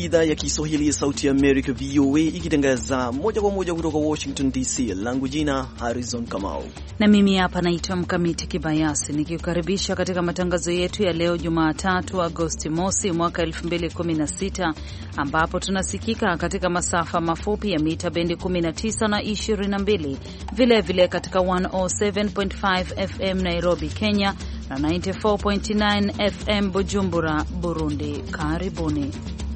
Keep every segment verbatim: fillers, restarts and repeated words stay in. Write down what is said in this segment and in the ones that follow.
idhaa ya Kiswahili ya Sauti ya America V O A ikitangaza moja kwa moja kutoka Washington D C. Langu jina Harrison Kamau. Na mimi hapa naitwa Mkamiti Kibayasi nikikukaribisha katika matangazo yetu ya leo Jumatatu Agosti mosi mwaka elfu mbili kumi na sita, ambapo tunasikika katika masafa mafupi ya mita bendi kumi na tisa na ishirini na mbili, vile vile katika mia moja saba nukta tano F M Nairobi, Kenya na tisini na nne nukta tisa F M Bujumbura, Burundi. Karibuni.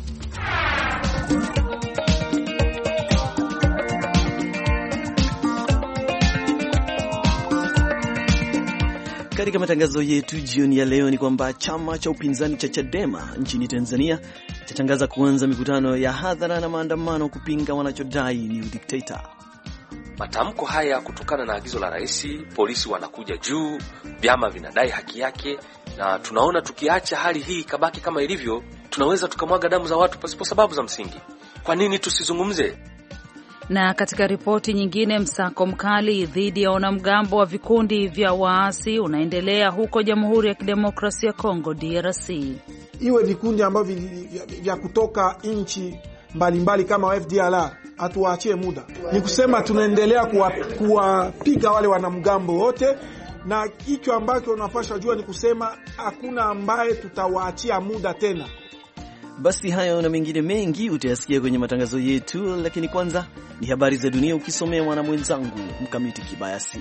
Katika matangazo yetu jioni ya leo ni kwamba chama cha upinzani cha Chadema nchini Tanzania chatangaza kuanza mikutano ya hadhara na maandamano kupinga wanachodai ni udikteta. Matamko haya kutokana na agizo la rais, polisi wanakuja juu, vyama vinadai haki yake, na tunaona tukiacha hali hii kabaki kama ilivyo, tunaweza tukamwaga damu za watu pasipo sababu za msingi. Kwa nini tusizungumze? Na katika ripoti nyingine, msako mkali dhidi ya wanamgambo wa vikundi vya waasi unaendelea huko Jamhuri ya Kidemokrasia ya Kongo D R C. Iwe vikundi ambavyo vya kutoka nchi mbalimbali kama F D L R, atuwaachie muda. Ni kusema tunaendelea kuwapiga wale wanamgambo wote, na hicho ambacho unapaswa jua ni kusema hakuna ambaye tutawaachia muda tena. Basi hayo na mengine mengi utayasikia kwenye matangazo yetu, lakini kwanza ni habari za dunia ukisomewa na mwenzangu Mkamiti Kibayasi.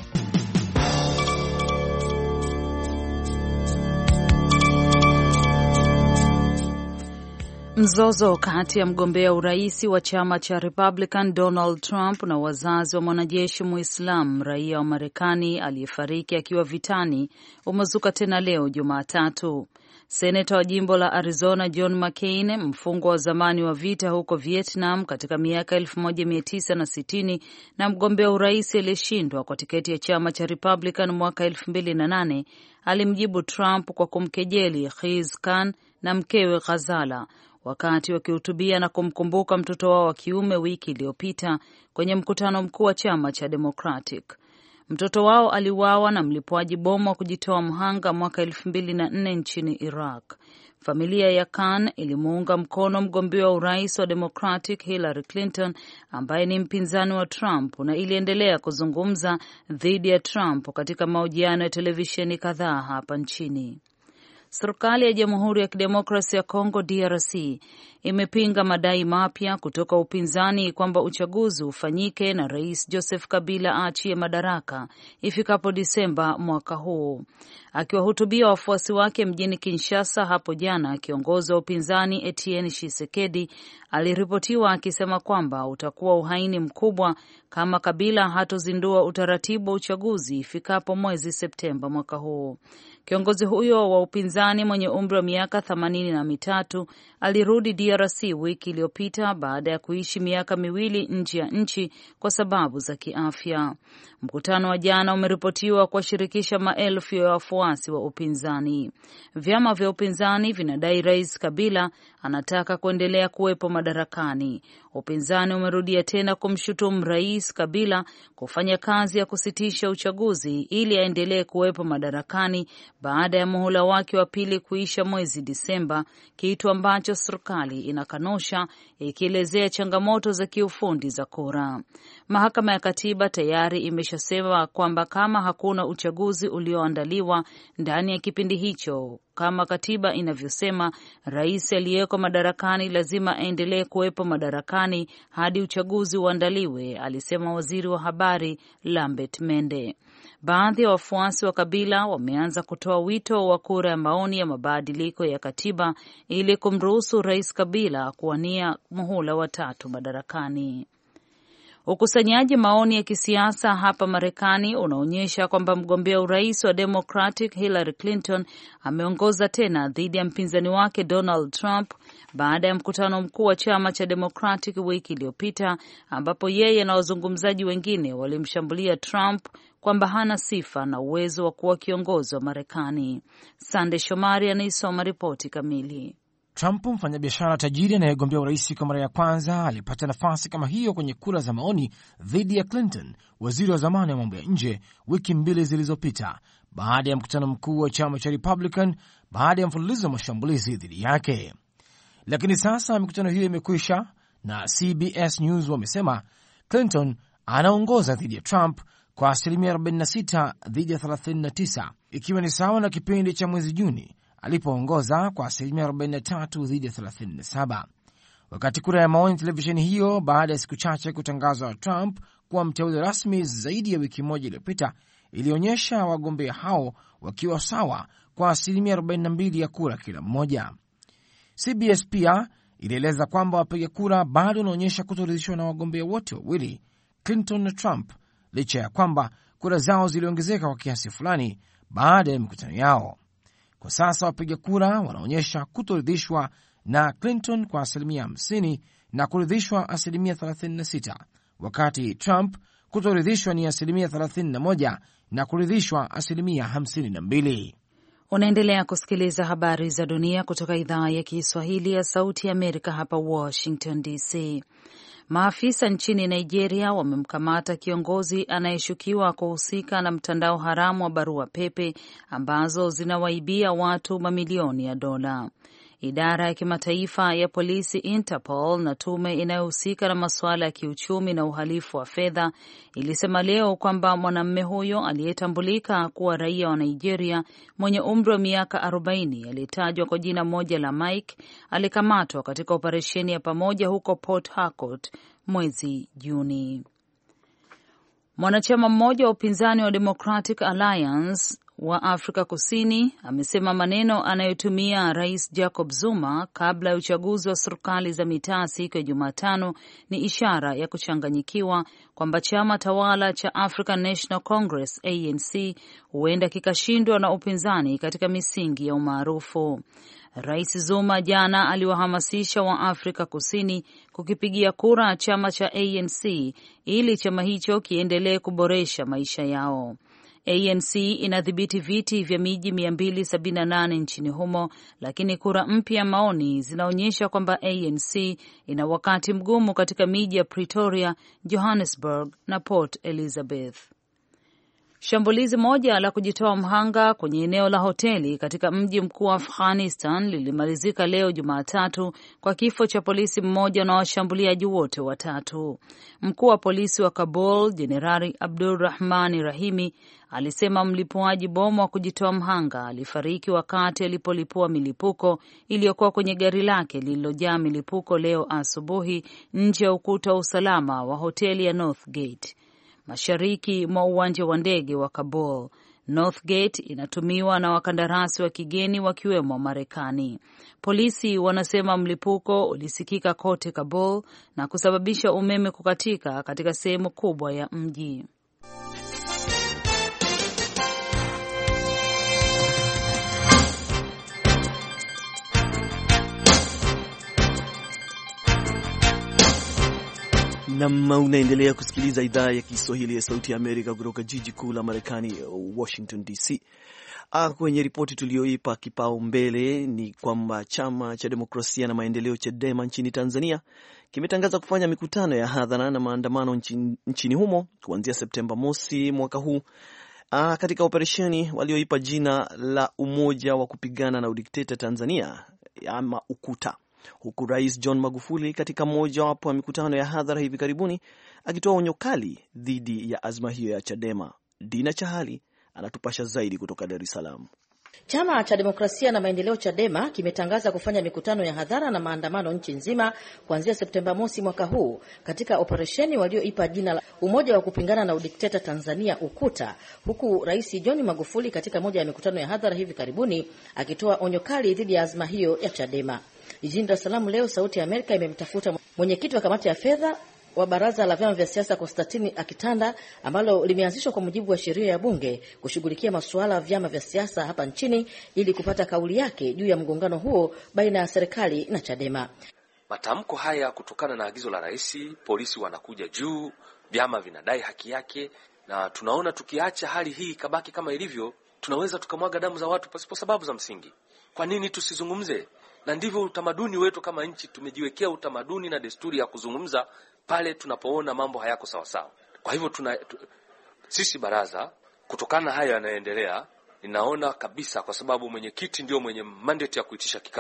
Mzozo kati ya mgombea urais wa chama cha Republican Donald Trump na wazazi wa mwanajeshi Muislam raia wa Marekani aliyefariki akiwa vitani umezuka tena leo Jumatatu. Seneta wa jimbo la Arizona John McCain, mfungwa wa zamani wa vita huko Vietnam katika miaka elfu moja mia tisa na sitini na mgombea urais aliyeshindwa kwa tiketi ya chama cha Republican mwaka elfu mbili na nane, alimjibu Trump kwa kumkejeli Khiz Khan na mkewe Ghazala wakati wakihutubia na kumkumbuka mtoto wao wa kiume wiki iliyopita kwenye mkutano mkuu wa chama cha Democratic. Mtoto wao aliuawa na mlipuaji bomu wa kujitoa mhanga mwaka elfu mbili na nne nchini Iraq. Familia ya Khan ilimuunga mkono mgombea wa urais wa Democratic Hillary Clinton ambaye ni mpinzani wa Trump, na iliendelea kuzungumza dhidi ya Trump katika mahojiano ya televisheni kadhaa hapa nchini. Serikali ya Jamhuri ya Kidemokrasia ya Kongo D R C imepinga madai mapya kutoka upinzani kwamba uchaguzi ufanyike na Rais Joseph Kabila aachie madaraka ifikapo Disemba mwaka huu. Akiwahutubia wafuasi wake mjini Kinshasa hapo jana, kiongozi wa upinzani Etienne Tshisekedi aliripotiwa akisema kwamba utakuwa uhaini mkubwa kama Kabila hatozindua utaratibu wa uchaguzi ifikapo mwezi Septemba mwaka huu. Kiongozi huyo wa upinzani mwenye umri wa miaka themanini na mitatu alirudi D R C wiki iliyopita baada ya kuishi miaka miwili nje ya nchi kwa sababu za kiafya. Mkutano wa jana umeripotiwa kuwashirikisha maelfu ya wafuasi wa upinzani. Vyama vya upinzani vinadai Rais Kabila anataka kuendelea kuwepo madarakani. Upinzani umerudia tena kumshutumu Rais Kabila kufanya kazi ya kusitisha uchaguzi ili aendelee kuwepo madarakani baada ya muhula wake wa pili kuisha mwezi Disemba, kitu ambacho serikali inakanusha ikielezea changamoto za kiufundi za kura. Mahakama ya Katiba tayari imeshasema kwamba kama hakuna uchaguzi ulioandaliwa ndani ya kipindi hicho, kama katiba inavyosema, rais aliyeko madarakani lazima aendelee kuwepo madarakani hadi uchaguzi uandaliwe, alisema waziri wa habari Lambert Mende. Baadhi ya wafuasi wa Kabila wameanza kutoa wito wa kura ya maoni ya mabadiliko ya katiba ili kumruhusu Rais Kabila kuwania muhula wa tatu madarakani. Ukusanyaji maoni ya kisiasa hapa Marekani unaonyesha kwamba mgombea urais wa Democratic Hillary Clinton ameongoza tena dhidi ya mpinzani wake Donald Trump baada ya mkutano mkuu wa chama cha Democratic wiki iliyopita, ambapo yeye na wazungumzaji wengine walimshambulia Trump kwamba hana sifa na uwezo wa kuwa kiongozi wa Marekani. Sande Shomari anaisoma ripoti kamili. Trump, mfanyabiashara tajiri anayegombea urais kwa mara ya kwanza, alipata nafasi kama hiyo kwenye kura za maoni dhidi ya Clinton, waziri wa zamani wa mambo ya nje, wiki mbili zilizopita, baada ya mkutano mkuu wa chama cha Republican, baada ya mfululizo wa mashambulizi dhidi yake. Lakini sasa mikutano hiyo imekwisha, na C B S News wamesema Clinton anaongoza dhidi ya Trump kwa asilimia arobaini na sita dhidi ya thelathini na tisa, ikiwa ni sawa na kipindi cha mwezi Juni alipoongoza kwa asilimia arobaini na tatu dhidi ya thelathini na saba. Wakati kura ya maoni televisheni hiyo baada ya siku chache kutangazwa Trump kuwa mteule rasmi zaidi ya wiki moja iliyopita, ilionyesha wagombea hao wakiwa sawa kwa asilimia arobaini na mbili ya kura kila mmoja. C B S pia ilieleza kwamba wapiga kura bado wanaonyesha kutoridhishwa na wagombea wote wawili, Clinton na Trump, licha ya kwamba kura zao ziliongezeka kwa kiasi fulani baada ya mikutano yao. Kwa sasa wapiga kura wanaonyesha kutoridhishwa na Clinton kwa asilimia hamsini na kuridhishwa asilimia thelathini na sita, wakati Trump kutoridhishwa ni asilimia thelathini na moja na kuridhishwa asilimia hamsini na mbili. Unaendelea kusikiliza habari za dunia kutoka idhaa ya Kiswahili ya Sauti ya Amerika hapa Washington D C. Maafisa nchini Nigeria wamemkamata kiongozi anayeshukiwa kuhusika na mtandao haramu wa barua pepe ambazo zinawaibia watu mamilioni ya dola. Idara ya kimataifa ya polisi Interpol na tume inayohusika na masuala ya kiuchumi na uhalifu wa fedha ilisema leo kwamba mwanamume huyo aliyetambulika kuwa raia wa Nigeria mwenye umri wa miaka arobaini aliyetajwa kwa jina moja la Mike alikamatwa katika operesheni ya pamoja huko Port Harcourt mwezi Juni. Mwanachama mmoja wa upinzani wa Democratic Alliance wa Afrika Kusini amesema maneno anayotumia Rais Jacob Zuma kabla ya uchaguzi wa serikali za mitaa siku ya Jumatano ni ishara ya kuchanganyikiwa kwamba chama tawala cha African National Congress A N C huenda kikashindwa na upinzani katika misingi ya umaarufu. Rais Zuma jana aliwahamasisha wa Afrika Kusini kukipigia kura chama cha A N C ili chama hicho kiendelee kuboresha maisha yao. A N C inadhibiti viti vya miji mia mbili sabini na nane nchini humo, lakini kura mpya maoni zinaonyesha kwamba A N C ina wakati mgumu katika miji ya Pretoria, Johannesburg na Port Elizabeth. Shambulizi moja la kujitoa mhanga kwenye eneo la hoteli katika mji mkuu wa Afghanistan lilimalizika leo Jumatatu kwa kifo cha polisi mmoja na washambuliaji wote watatu. Mkuu wa polisi wa Kabul, Jenerali Abdulrahman Rahimi, alisema mlipuaji bomu wa kujitoa mhanga alifariki wakati alipolipua milipuko iliyokuwa kwenye gari lake lililojaa milipuko leo asubuhi nje ya ukuta wa usalama wa hoteli ya Northgate mashariki mwa uwanja wa ndege wa Kabul. Northgate inatumiwa na wakandarasi wa kigeni wakiwemo Marekani. Polisi wanasema mlipuko ulisikika kote Kabul na kusababisha umeme kukatika katika sehemu kubwa ya mji. Na unaendelea kusikiliza idhaa ya Kiswahili ya Sauti ya Amerika kutoka jiji kuu la Marekani, Washington D C. Ah, kwenye ripoti tulioipa kipaumbele ni kwamba chama cha demokrasia na maendeleo Chadema nchini Tanzania kimetangaza kufanya mikutano ya hadhara na maandamano nchini, nchini humo kuanzia Septemba mosi mwaka huu ah, katika operesheni walioipa jina la Umoja wa Kupigana na Udikteta Tanzania ama UKUTA, huku Rais John Magufuli katika moja wapo wa mikutano ya hadhara hivi karibuni akitoa onyo kali dhidi ya azma hiyo ya Chadema. Dina Chahali anatupasha zaidi kutoka Dar es Salaam. Chama cha Demokrasia na Maendeleo Chadema kimetangaza kufanya mikutano ya hadhara na maandamano nchi nzima kuanzia Septemba mosi mwaka huu katika operesheni walioipa jina la Umoja wa Kupingana na Udikteta Tanzania UKUTA, huku Rais John Magufuli katika moja ya mikutano ya hadhara hivi karibuni akitoa onyo kali dhidi ya azma hiyo ya Chadema. Jijini Dar es Salaam leo Sauti ya Amerika imemtafuta mwenyekiti wa kamati ya fedha wa baraza la vyama vya siasa Konstantini Akitanda, ambalo limeanzishwa kwa mujibu wa sheria ya bunge kushughulikia masuala ya vyama vya siasa hapa nchini, ili kupata kauli yake juu ya mgongano huo baina ya serikali na Chadema. Matamko haya kutokana na agizo la rais, polisi wanakuja juu, vyama vinadai haki yake, na tunaona tukiacha hali hii kabaki kama ilivyo, tunaweza tukamwaga damu za watu pasipo sababu za msingi. Kwa nini tusizungumze? Na ndivyo utamaduni wetu kama nchi, tumejiwekea utamaduni na desturi ya kuzungumza pale tunapoona mambo hayako sawa sawa. Kwa hivyo tuna tu, sisi baraza kutokana na haya yanayoendelea, ninaona kabisa, kwa sababu mwenyekiti ndio mwenye mandate ya kuitisha kikao,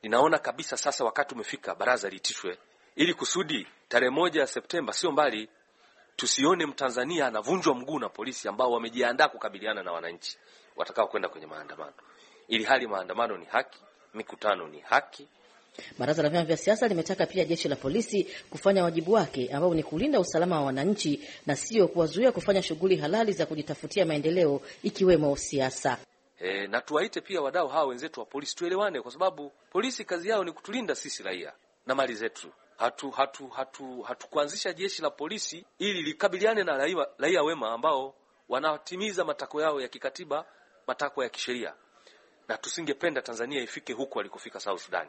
Ninaona kabisa sasa wakati umefika baraza liitishwe, ili kusudi tarehe moja Septemba sio mbali, tusione Mtanzania anavunjwa mguu na polisi ambao wamejiandaa kukabiliana na wananchi watakao kwenda kwenye maandamano. Ili hali maandamano ni haki, mikutano ni haki. Baraza la vyama vya siasa limetaka pia jeshi la polisi kufanya wajibu wake ambao ni kulinda usalama wa wananchi na sio kuwazuia kufanya shughuli halali za kujitafutia maendeleo ikiwemo siasa. E, na tuwaite pia wadau hao wenzetu wa polisi tuelewane, kwa sababu polisi kazi yao ni kutulinda sisi raia na mali zetu. Hatu hatu hatu hatukuanzisha jeshi la polisi ili likabiliane na raia, raia wema ambao wanatimiza matakwa yao ya kikatiba, matakwa ya kisheria. Na tusingependa Tanzania ifike huko alikofika South Sudan.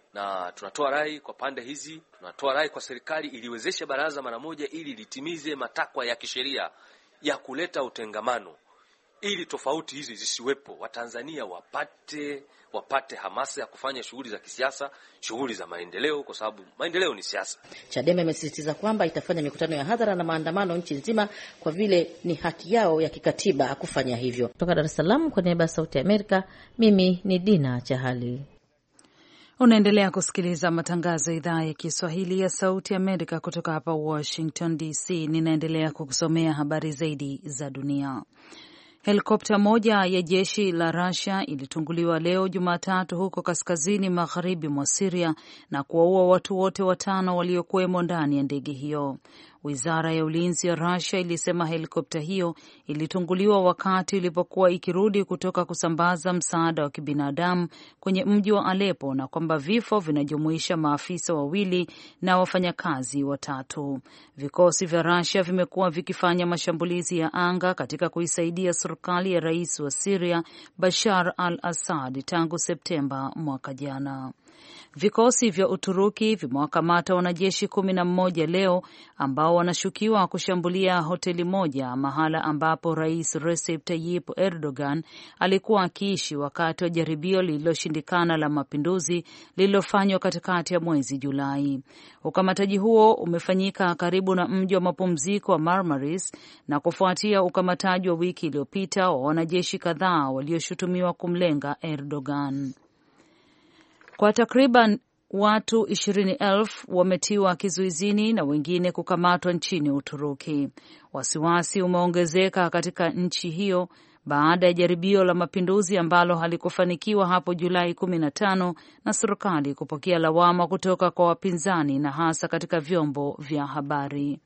Na tunatoa rai kwa pande hizi, tunatoa rai kwa serikali iliwezeshe baraza mara moja ili litimize matakwa ya kisheria ya kuleta utengamano, ili tofauti hizi zisiwepo. Watanzania wapate wapate hamasa ya kufanya shughuli za kisiasa, shughuli za maendeleo, kwa sababu maendeleo ni siasa. Chadema imesisitiza kwamba itafanya mikutano ya hadhara na maandamano nchi nzima kwa vile ni haki yao ya kikatiba kufanya hivyo. Kutoka Dar es Salaam kwa niaba ya Sauti ya Amerika, mimi ni Dina Chahali. Unaendelea kusikiliza matangazo ya idhaa ya Kiswahili ya Sauti Amerika kutoka hapa Washington D C. Ninaendelea kukusomea habari zaidi za dunia. Helikopta moja ya jeshi la Russia ilitunguliwa leo Jumatatu huko kaskazini magharibi mwa Syria na kuwaua watu wote watano waliokuwemo ndani ya ndege hiyo. Wizara ya ulinzi ya Russia ilisema helikopta hiyo ilitunguliwa wakati ilipokuwa ikirudi kutoka kusambaza msaada wa kibinadamu kwenye mji wa Aleppo na kwamba vifo vinajumuisha maafisa wawili na wafanyakazi watatu. Vikosi vya Russia vimekuwa vikifanya mashambulizi ya anga katika kuisaidia serikali ya rais wa Syria Bashar al-Assad tangu Septemba mwaka jana. Vikosi vya Uturuki vimewakamata wanajeshi kumi na mmoja leo ambao wanashukiwa kushambulia hoteli moja mahala ambapo Rais Recep Tayyip Erdogan alikuwa akiishi wakati wa jaribio lililoshindikana la mapinduzi lililofanywa katikati ya mwezi Julai. Ukamataji huo umefanyika karibu na mji wa mapumziko wa Marmaris na kufuatia ukamataji wa wiki iliyopita wa wanajeshi kadhaa walioshutumiwa kumlenga Erdogan. Kwa takriban watu ishirini elfu wametiwa kizuizini na wengine kukamatwa nchini Uturuki. Wasiwasi umeongezeka katika nchi hiyo baada ya jaribio la mapinduzi ambalo halikufanikiwa hapo Julai kumi na tano na serikali kupokea lawama kutoka kwa wapinzani na hasa katika vyombo vya habari.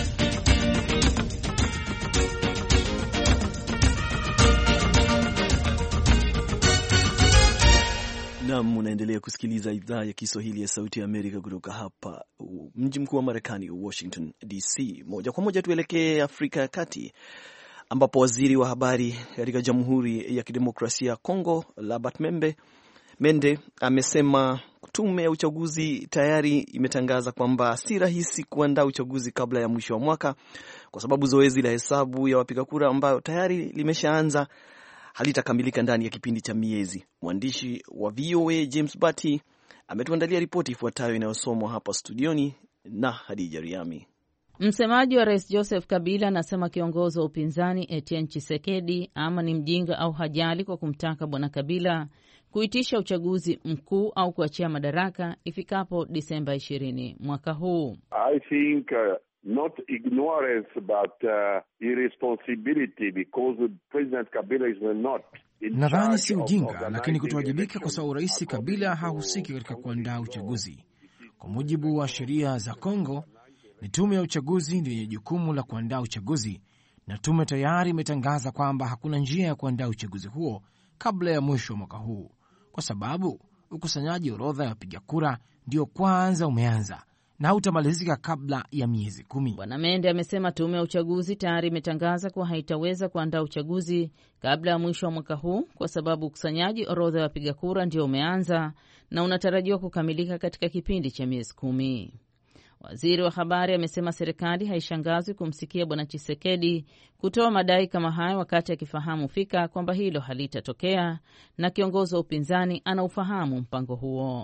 Naam, unaendelea kusikiliza idhaa ya Kiswahili ya Sauti ya Amerika kutoka hapa mji mkuu wa Marekani, Washington D C. Moja kwa moja tuelekee Afrika ya Kati, ambapo waziri wa habari katika Jamhuri ya Kidemokrasia ya Kongo, Labat Membe Mende, amesema tume ya uchaguzi tayari imetangaza kwamba si rahisi kuandaa uchaguzi kabla ya mwisho wa mwaka kwa sababu zoezi la hesabu ya wapiga kura ambayo tayari limeshaanza halitakamilika ndani ya kipindi cha miezi. Mwandishi wa V O A James Bati ametuandalia ripoti ifuatayo inayosomwa hapa studioni na Hadija Riami. Msemaji wa Rais Joseph Kabila anasema kiongozi wa upinzani Etienne Tshisekedi ama ni mjinga au hajali kwa kumtaka Bwana Kabila kuitisha uchaguzi mkuu au kuachia madaraka ifikapo Disemba ishirini mwaka huu. I think uh... not ignorance but uh, irresponsibility because President Kabila is not. Nadhani si ujinga lakini kutowajibika kwa sababu Rais Kabila hahusiki katika kuandaa uchaguzi. Kwa mujibu wa sheria za Kongo, ni tume ya uchaguzi ndiyo yenye jukumu la kuandaa uchaguzi, na tume tayari imetangaza kwamba hakuna njia ya kuandaa uchaguzi huo kabla ya mwisho wa mwaka huu kwa sababu ukusanyaji orodha ya wapiga kura ndio kwanza umeanza na hautamalizika kabla ya miezi kumi. Bwana Mende amesema tume ya uchaguzi tayari imetangaza kuwa haitaweza kuandaa uchaguzi kabla ya mwisho wa mwaka huu kwa sababu ukusanyaji orodha ya wapiga kura ndio umeanza na unatarajiwa kukamilika katika kipindi cha miezi kumi. Waziri wa habari amesema serikali haishangazwi kumsikia Bwana Tshisekedi kutoa madai kama hayo wakati akifahamu fika kwamba hilo halitatokea na kiongozi wa upinzani anaufahamu mpango huo.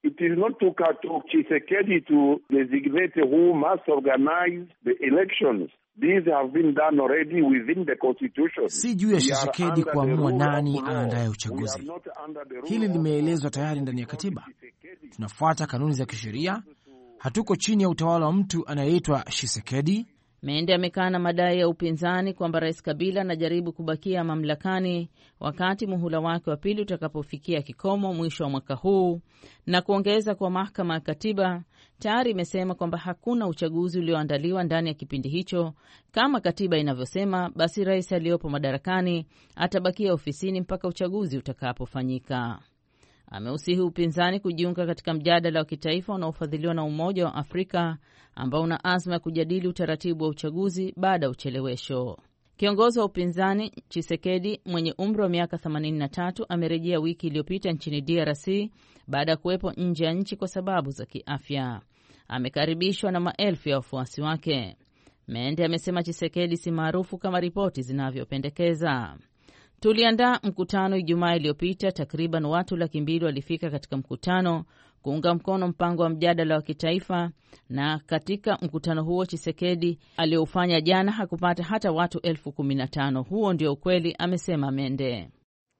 It is not to Tshisekedi to designate who must organize the elections. These have been done already within the constitution. Si juu ya Tshisekedi kuamua nani aandaye uchaguzi. Hili limeelezwa tayari ndani ya katiba. Tunafuata kanuni za kisheria. Hatuko chini ya utawala wa mtu anayeitwa Tshisekedi. Mende amekaa na madai ya upinzani kwamba Rais Kabila anajaribu kubakia mamlakani wakati muhula wake wa pili utakapofikia kikomo mwisho wa mwaka huu, na kuongeza kwa mahakama ya katiba tayari imesema kwamba hakuna uchaguzi ulioandaliwa ndani ya kipindi hicho. Kama katiba inavyosema, basi rais aliyopo madarakani atabakia ofisini mpaka uchaguzi utakapofanyika. Ameusihi upinzani kujiunga katika mjadala wa kitaifa unaofadhiliwa na Umoja wa Afrika ambao una azma ya kujadili utaratibu wa uchaguzi baada ya uchelewesho. Kiongozi wa upinzani Tshisekedi mwenye umri wa miaka themanini na tatu amerejea wiki iliyopita nchini D R C baada ya kuwepo nje ya nchi kwa sababu za kiafya. Amekaribishwa na maelfu ya wafuasi wake. Mende amesema Tshisekedi si maarufu kama ripoti zinavyopendekeza. Tuliandaa mkutano Ijumaa iliyopita. Takriban watu laki mbili walifika katika mkutano kuunga mkono mpango wa mjadala wa kitaifa, na katika mkutano huo Tshisekedi aliofanya jana hakupata hata watu elfu kumi na tano. Huo ndio ukweli, amesema Mende.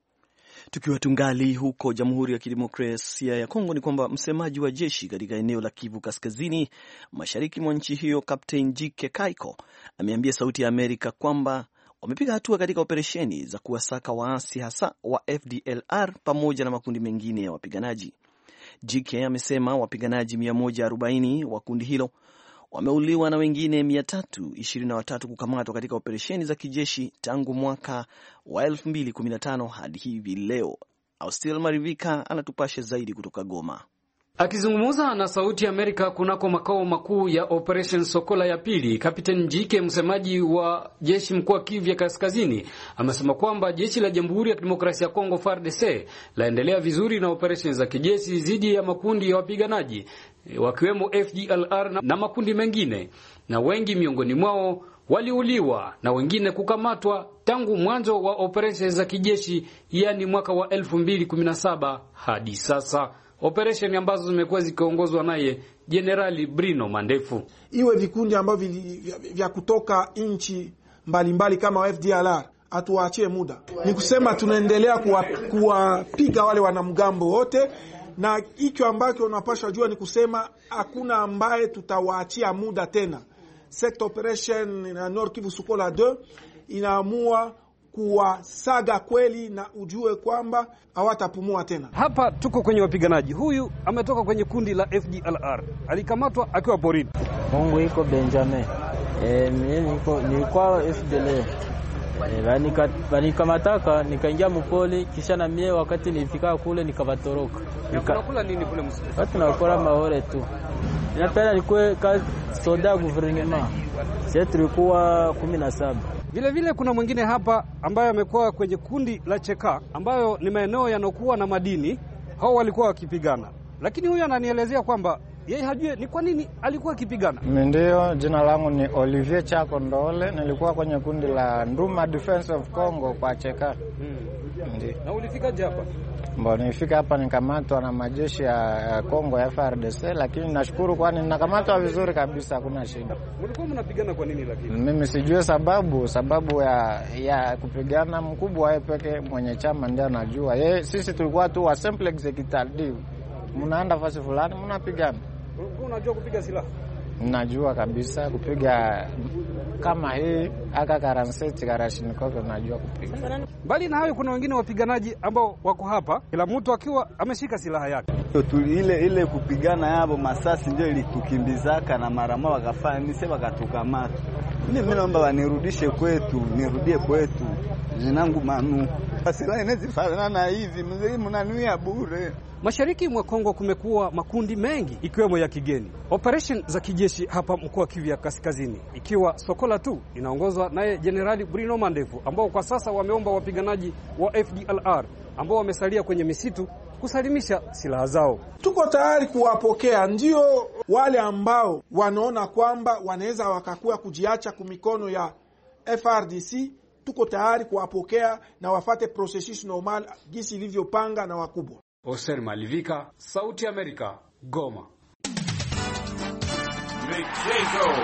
Tukiwa tungali huko Jamhuri ya Kidemokrasia ya Kongo, ni kwamba msemaji wa jeshi katika eneo la Kivu Kaskazini mashariki mwa nchi hiyo Captain Jike Kaiko ameambia Sauti ya Amerika kwamba wamepiga hatua katika operesheni za kuwasaka waasi hasa wa F D L R pamoja na makundi mengine ya wapiganaji. Jike amesema wapiganaji mia moja arobaini wa kundi hilo wameuliwa na wengine mia tatu ishirini na watatu kukamatwa katika operesheni za kijeshi tangu mwaka wa elfu mbili kumi na tano hadi hivi leo. Austil Marivika anatupasha zaidi kutoka Goma. Akizungumza na Sauti ya Amerika kunako makao makuu ya Operation Sokola ya pili, Kapteni Jike, msemaji wa jeshi mkuu wa Kivu ya Kaskazini, amesema kwamba jeshi la Jamhuri ya Kidemokrasia ya Kongo F A R D C laendelea vizuri na operation za kijeshi dhidi ya makundi ya wapiganaji wakiwemo F D L R na makundi mengine, na wengi miongoni mwao waliuliwa na wengine kukamatwa tangu mwanzo wa operation za kijeshi, yani mwaka wa elfu mbili kumi na saba hadi sasa. Operation ambazo zimekuwa zikiongozwa naye Generali Bruno Mandefu. Iwe vikundi ambavyo vya kutoka nchi mbalimbali kama F D L R, atuwaachie muda. Ni kusema tunaendelea kuwapiga wale wanamgambo wote, na hicho ambacho unapaswa jua ni kusema hakuna ambaye tutawaachia muda tena. Cette operation na Nord Kivu Sokola deux inaamua kuwasaga kweli, na ujue kwamba hawatapumua tena. Hapa tuko kwenye wapiganaji. Huyu ametoka kwenye kundi la F D L R. Alikamatwa akiwa porini. Mungu iko Benjamin. Eh, mimi niko nilikuwa F D L R. Eh, bani bani kamataka nikaingia mpoli, kisha na mie wakati nilifika kule nikabatoroka. Nikakula nini kule msitu? Watu nakula mahore tu. Ninapenda nikuwe kazi soda gouvernement. Sisi tulikuwa kumi na saba. Vile vile kuna mwingine hapa ambaye amekuwa kwenye kundi la Cheka ambayo ni maeneo yanokuwa na madini. Hao walikuwa wakipigana. Lakini huyu ananielezea kwamba yeye hajue ni kwa nini alikuwa akipigana. Ndio, jina langu ni Olivier Chako Ndole, nilikuwa kwenye kundi la Nduma Defense of Congo kwa Cheka. Hmm. Ndio. Na ulifika hapa? Mbona nilifika hapa nikamatwa na majeshi ya Kongo ya F A R D C, lakini nashukuru kwani nikamatwa vizuri kabisa, hakuna shida. Mlikuwa mnapigana kwa nini lakini? Mimi sijui sababu, sababu ya ya kupigana mkubwa yeye peke mwenye chama ndiye anajua. Yeye sisi tulikuwa tu wa simple executive. Mnaenda fasi fulani mnapigana. Unajua kupiga silaha? Najua kabisa kupiga kama hii aka karanseti Kalashnikov najua kupiga. Bali na hayo kuna wengine wapiganaji ambao wako hapa, kila mtu akiwa ameshika silaha yake. Ile ile kupigana hapo masasi ndio ilitukimbizaka na marama wakafanya nise wakatukamata. Mimi naomba wanirudishe kwetu, nirudie kwetu. Jinangu Manu. Silaha inazifanana na hivi, mzee mnanuia bure. Mashariki mwa Kongo kumekuwa makundi mengi ikiwemo ya kigeni. Operation za kijeshi hapa mkoa wa Kivu ya Kaskazini ikiwa Sokola tu inaongozwa naye Generali Bruno Mandefu, ambao kwa sasa wameomba wapiganaji wa F D L R ambao wamesalia kwenye misitu kusalimisha silaha zao. Tuko tayari kuwapokea, ndio wale ambao wanaona kwamba wanaweza wakakuwa kujiacha kumikono ya F R D C. Tuko tayari kuwapokea na wafate processus normal gisi ilivyopanga na wakubwa. Oser Malivika, Sauti ya Amerika, Goma. Michezo.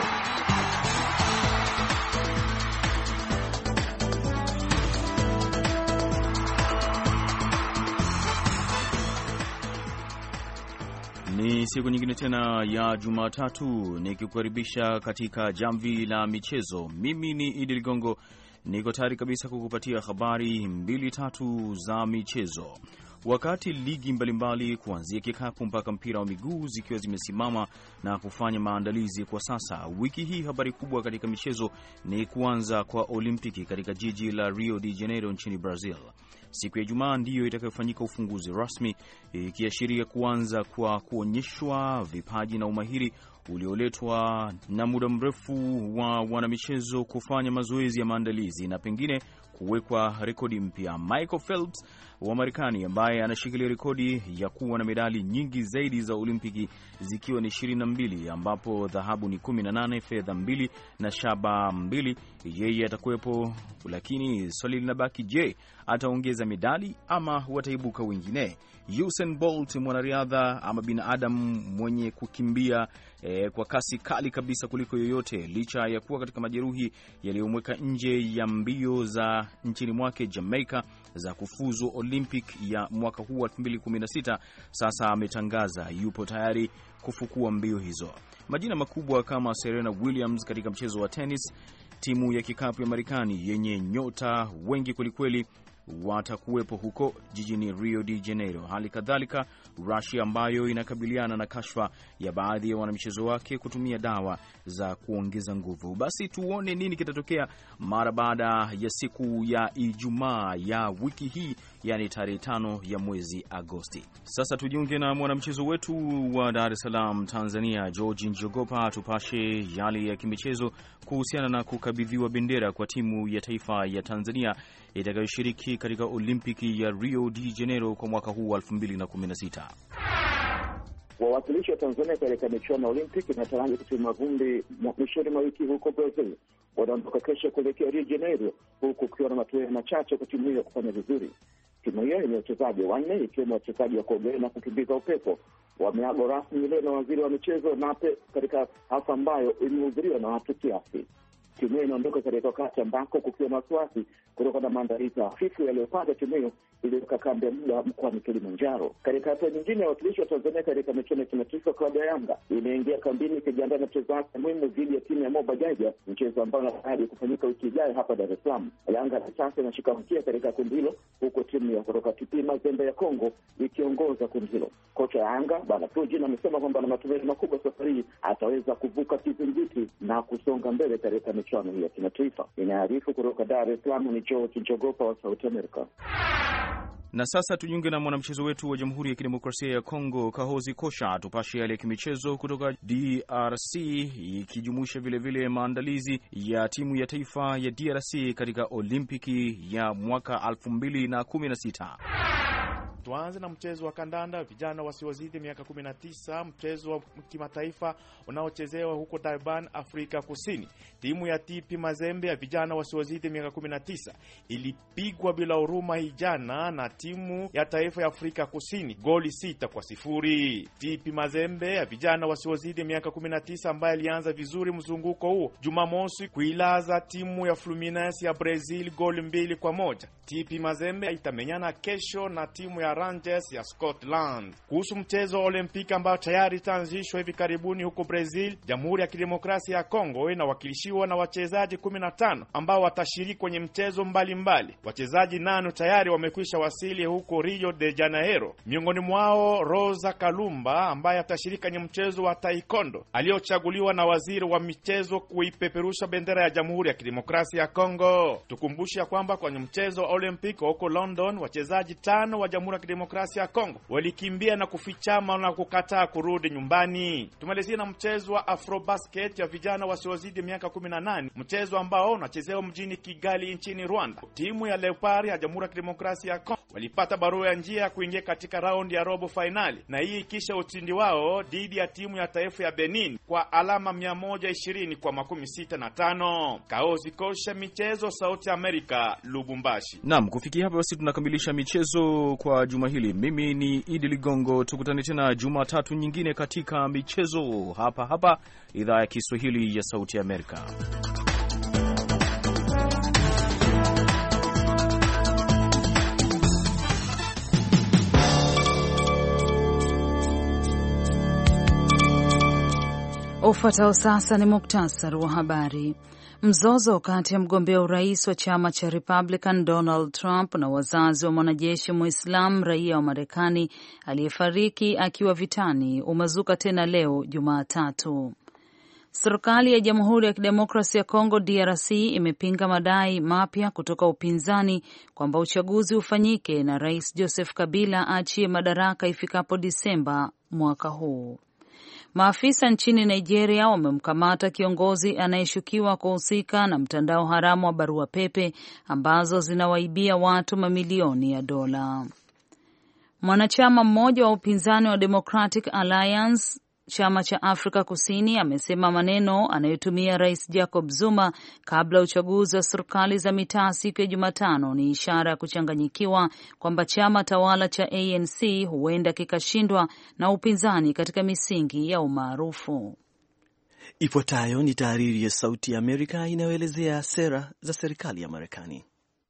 Ni siku nyingine tena ya Jumatatu nikikukaribisha katika jamvi la michezo. Mimi ni Idi Ligongo, niko tayari kabisa kukupatia habari mbili tatu za michezo. Wakati ligi mbalimbali kuanzia kikapu mpaka mpira wa miguu zikiwa zimesimama na kufanya maandalizi kwa sasa, wiki hii habari kubwa katika michezo ni kuanza kwa Olimpiki katika jiji la Rio de Janeiro nchini Brazil. Siku ya Ijumaa ndiyo itakayofanyika ufunguzi rasmi, ikiashiria kuanza kwa kuonyeshwa vipaji na umahiri ulioletwa na muda mrefu wa wanamichezo kufanya mazoezi ya maandalizi na pengine kuwekwa rekodi mpya. Michael Phelps wa Marekani, ambaye anashikilia rekodi ya kuwa na medali nyingi zaidi za Olimpiki zikiwa ni ishirini na mbili, ambapo dhahabu ni kumi na nane, fedha mbili na shaba mbili, yeye atakuwepo. Lakini swali linabaki, je, ataongeza medali ama wataibuka wengine? Usain Bolt, mwanariadha ama binadamu mwenye kukimbia e, kwa kasi kali kabisa kuliko yoyote, licha ya kuwa katika majeruhi yaliyomweka nje ya mbio za nchini mwake Jamaica za kufuzu Olympic ya mwaka huu elfu mbili kumi na sita, sasa ametangaza yupo tayari kufukua mbio hizo. Majina makubwa kama Serena Williams katika mchezo wa tennis, timu ya kikapu ya Marekani yenye nyota wengi kwelikweli watakuwepo huko jijini Rio de Janeiro. Hali kadhalika Russia, ambayo inakabiliana na kashfa ya baadhi ya wanamichezo wake kutumia dawa za kuongeza nguvu. Basi tuone nini kitatokea mara baada ya siku ya Ijumaa ya wiki hii, yani tarehe tano ya mwezi Agosti. Sasa tujiunge na mwanamchezo wetu wa Dar es Salaam, Tanzania, George Njogopa, tupashe yale ya kimichezo kuhusiana na kukabidhiwa bendera kwa timu ya taifa ya Tanzania itakayoshiriki katika Olimpiki ya Rio de Janeiro kwa mwaka huu elfu mbili kumi na sita. Wawakilishi wa Tanzania katika michuano ya Olimpiki inatarajiwa kutimua vumbi mwishoni mwa wiki huko Brazil. Wanaondoka kesho kuelekea Rio de Janeiro, huku kukiwa na matumaini machache kwa timu hiyo kufanya vizuri. Timu hiyo ina wachezaji wanne, ikiwemo wachezaji wa kuogelea na kukimbiza upepo. Wameagwa rasmi leo na waziri wa michezo Nape katika hafla ambayo imehudhuriwa na watu kiasi. Timu hiyo inaondoka katika wakati ambako kukiwa na wasiwasi kutokana na maandalizi hafifu yaliyopata timu hiyo iliyoka kambi ya muda mkoani Kilimanjaro. Katika hatua nyingine, wakilishi wa Tanzania katika michuano ya kimataifa, klabu ya Yanga imeingia kambini ikijiandaa na mchezo wake muhimu dhidi ya timu ya Moba Jaja, mchezo ambao unatarajiwa kufanyika wiki ijayo hapa Dar es Salaam. Yanga sasa inashika mkia katika kundi hilo, huko timu ya kutoka T P Mazembe ya Kongo ikiongoza kundi hilo. Kocha ya Yanga Bwana Tujin amesema kwamba na matumaini makubwa safari hii ataweza kuvuka kizingiti na kusonga mbele katika michuano hii ya kimataifa. Inaarifu kutoka Dar es Salaam ni George Njogopa wa Sauti Amerika. Na sasa tujiunge na mwanamchezo wetu wa Jamhuri ya Kidemokrasia ya Kongo, Kahozi Kosha, tupashe yale ya kimichezo kutoka D R C, ikijumuisha vile vile maandalizi ya timu ya taifa ya D R C katika Olimpiki ya mwaka elfu mbili kumi na sita. Tuanze na mchezo wa kandanda vijana wasiozidi miaka kumi na tisa, mchezo wa kimataifa unaochezewa huko Durban, Afrika Kusini. Timu ya T P Mazembe ya vijana wasiozidi miaka kumi na tisa ilipigwa bila huruma hijana na timu ya taifa ya Afrika Kusini goli sita kwa sifuri. T P Mazembe ya vijana wasiozidi miaka kumi na tisa, ambaye alianza vizuri mzunguko huo Jumamosi kuilaza timu ya Fluminense ya Brazil goli mbili kwa moja. T P Mazembe itamenyana kesho na timu ya Rangers ya Scotland. Kuhusu mchezo wa Olimpiki ambao tayari itaanzishwa hivi karibuni huko Brazil, Jamhuri ya Kidemokrasia ya Kongo inawakilishiwa na wachezaji kumi na tano ambao watashiriki kwenye mchezo mbalimbali. Wachezaji nane tayari wamekwisha wasili huko Rio de Janeiro. Miongoni mwao Rosa Kalumba ambaye atashiriki kwenye mchezo wa taekwondo, aliochaguliwa na waziri wa michezo kuipeperusha bendera ya Jamhuri ya Kidemokrasia ya Kongo. Tukumbushe kwamba kwenye mchezo wa Olimpiki huko London, wachezaji tano wa Jamhuri ya Kidemokrasia ya Kongo walikimbia na kufichama na kukataa kurudi nyumbani. Tumalizia na mchezo wa Afrobasket ya vijana wasiozidi miaka kumi na nane, mchezo ambao unachezewa mjini Kigali nchini Rwanda. Timu ya Leopard ya Jamhuri ya Kidemokrasia ya Kongo walipata barua ya njia ya kuingia katika raundi ya robo finali, na hii kisha ushindi wao dhidi ya timu ya taifa ya Benin kwa alama mia moja ishirini kwa makumi sita na tano. Kaozi Kosha, michezo, Sauti Amerika, Lubumbashi. Naam, kufikia hapa basi tunakamilisha michezo kwa juma hili. Mimi ni Idi Ligongo, tukutane tena Jumatatu nyingine katika michezo hapa hapa idhaa ya Kiswahili ya Sauti ya Amerika. Ufuatao sasa ni muktasari wa habari. Mzozo kati ya mgombea urais wa chama cha Republican Donald Trump na wazazi wa mwanajeshi Muislam raia wa Marekani aliyefariki akiwa vitani umezuka tena leo Jumatatu. Serikali ya Jamhuri ya Kidemokrasia ya Kongo D R C imepinga madai mapya kutoka upinzani kwamba uchaguzi ufanyike na Rais Joseph Kabila aachie madaraka ifikapo Disemba mwaka huu. Maafisa nchini Nigeria wamemkamata kiongozi anayeshukiwa kuhusika na mtandao haramu wa barua pepe ambazo zinawaibia watu mamilioni ya dola. Mwanachama mmoja wa upinzani wa Democratic Alliance, chama cha Afrika Kusini, amesema maneno anayotumia Rais Jacob Zuma kabla ya uchaguzi wa serikali za mitaa siku ya Jumatano ni ishara ya kuchanganyikiwa kwamba chama tawala cha A N C huenda kikashindwa na upinzani katika misingi ya umaarufu. Ifuatayo ni tahariri ya Sauti ya Amerika inayoelezea sera za serikali ya Marekani.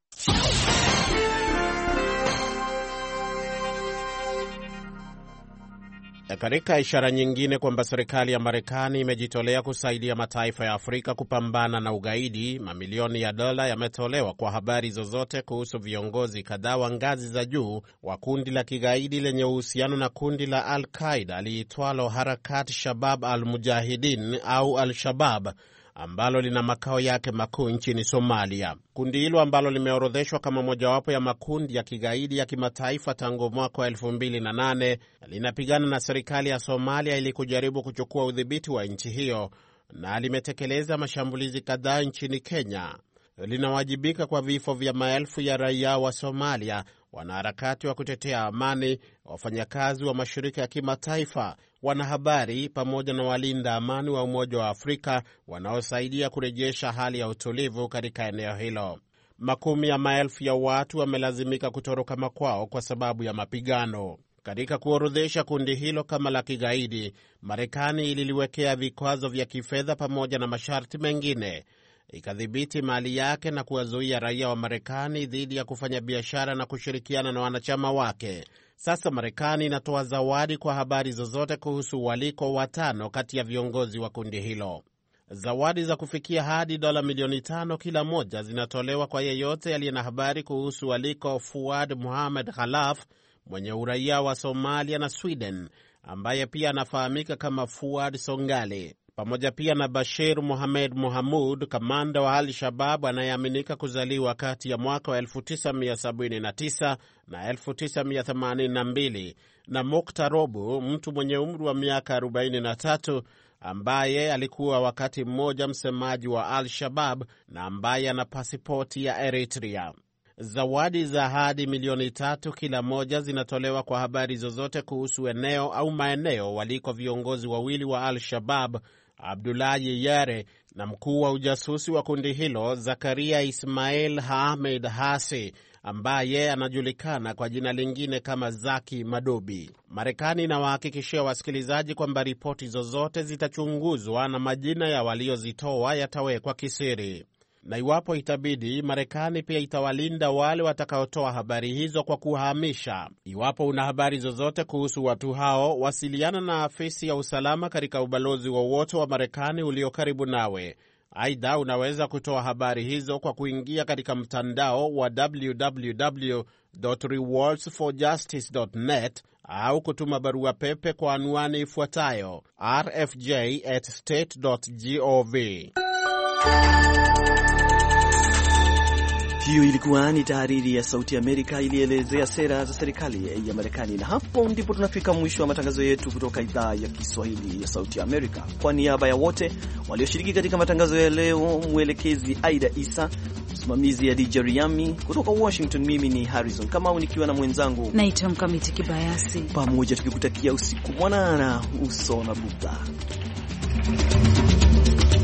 Katika ishara nyingine kwamba serikali ya Marekani imejitolea kusaidia mataifa ya Afrika kupambana na ugaidi, mamilioni ya dola yametolewa kwa habari zozote kuhusu viongozi kadhaa wa ngazi za juu wa kundi la kigaidi lenye uhusiano na kundi la Al-Qaeda liitwalo Harakat Shabab al-Mujahidin au Al-Shabab, ambalo lina makao yake makuu nchini Somalia. Kundi hilo ambalo limeorodheshwa kama mojawapo ya makundi ya kigaidi ya kimataifa tangu mwaka wa elfu mbili na nane linapigana na serikali ya Somalia ili kujaribu kuchukua udhibiti wa nchi hiyo, na limetekeleza mashambulizi kadhaa nchini Kenya. Linawajibika kwa vifo vya maelfu ya raia wa Somalia, wanaharakati wa kutetea amani, wafanyakazi wa mashirika ya kimataifa, wanahabari pamoja na walinda amani wa Umoja wa Afrika wanaosaidia kurejesha hali ya utulivu katika eneo hilo. Makumi ya maelfu ya watu wamelazimika kutoroka makwao kwa sababu ya mapigano. Katika kuorodhesha kundi hilo kama la kigaidi, Marekani ililiwekea vikwazo vya kifedha pamoja na masharti mengine. Ikadhibiti mali yake na kuwazuia raia wa Marekani dhidi ya kufanya biashara na kushirikiana na wanachama wake. Sasa Marekani inatoa zawadi kwa habari zozote kuhusu waliko watano kati ya viongozi wa kundi hilo. Zawadi za kufikia hadi dola milioni tano kila moja zinatolewa kwa yeyote aliye na habari kuhusu waliko Fuad Muhammad Khalaf, mwenye uraia wa Somalia na Sweden, ambaye pia anafahamika kama Fuad Songali, pamoja pia na Bashir Mohamed Mohamud, kamanda wa Al-Shabab anayeaminika kuzaliwa kati ya mwaka wa elfu tisa mia sabini na tisa na elfu tisa mia themanini na mbili, na Mukta Robu, mtu mwenye umri wa miaka arobaini na tatu, ambaye alikuwa wakati mmoja msemaji wa Al-Shabab na ambaye ana pasipoti ya Eritrea. Zawadi za hadi milioni tatu kila moja zinatolewa kwa habari zozote kuhusu eneo au maeneo waliko viongozi wawili wa Al-Shabab, Abdullahi Yare na mkuu wa ujasusi wa kundi hilo Zakaria Ismail Ahmed Hasi, ambaye anajulikana kwa jina lingine kama Zaki Madobi. Marekani inawahakikishia wasikilizaji kwamba ripoti zozote zitachunguzwa na majina ya waliozitoa yatawekwa kisiri. Na iwapo itabidi, Marekani pia itawalinda wale watakaotoa habari hizo kwa kuhamisha. Iwapo una habari zozote kuhusu watu hao, wasiliana na afisi ya usalama katika ubalozi wowote wa, wa Marekani ulio karibu nawe. Aidha, unaweza kutoa habari hizo kwa kuingia katika mtandao wa w w w dot rewards for justice dot net au kutuma barua pepe kwa anwani ifuatayo r f j at state dot gov. Hiyo ilikuwa ni tahariri ya Sauti ya Amerika ilielezea sera za serikali ya Marekani. Na hapo ndipo tunafika mwisho wa matangazo yetu kutoka idhaa ya Kiswahili ya Sauti ya Amerika. Kwa niaba ya wote walioshiriki katika matangazo ya leo, mwelekezi Aida Isa, msimamizi ya D J Riami, kutoka Washington, mimi ni Harrison Kamau nikiwa na mwenzangu naitwa Mkamiti Kibayasi, pamoja tukikutakia usiku mwanana uso na bughudha.